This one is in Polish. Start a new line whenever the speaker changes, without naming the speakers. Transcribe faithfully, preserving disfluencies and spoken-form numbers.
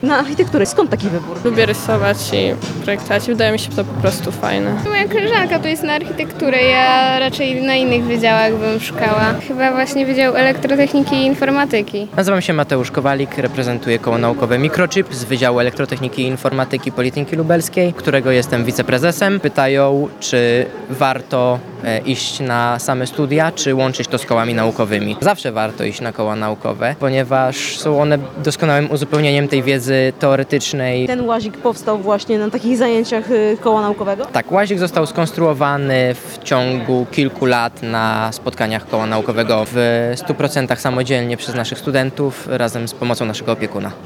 Na architekturę, skąd taki wybór?
Lubię rysować i projektować. Wydaje mi się to po prostu fajne.
Moja koleżanka to jest na architekturę, ja raczej na innych wydziałach bym szukała. Chyba właśnie Wydział Elektrotechniki i Informatyki.
Nazywam się Mateusz Kowalik, reprezentuję koło naukowe Microchip z Wydziału Elektrotechniki i Informatyki Politechniki Lubelskiej, którego jestem wiceprezesem. Pytają, czy warto e, iść na same studia, czy łączyć to z kołami naukowymi. Zawsze warto iść na koła naukowe, ponieważ są one doskonałym uzupełnieniem tej wiedzy teoretycznej.
Ten łazik powstał właśnie na takich zajęciach y, koła naukowego?
Tak, łazik został skonstruowany w ciągu kilku lat na spotkaniach koła naukowego w stu procentach samodzielnie przez naszych studentów razem z pomocą naszego opiekuna.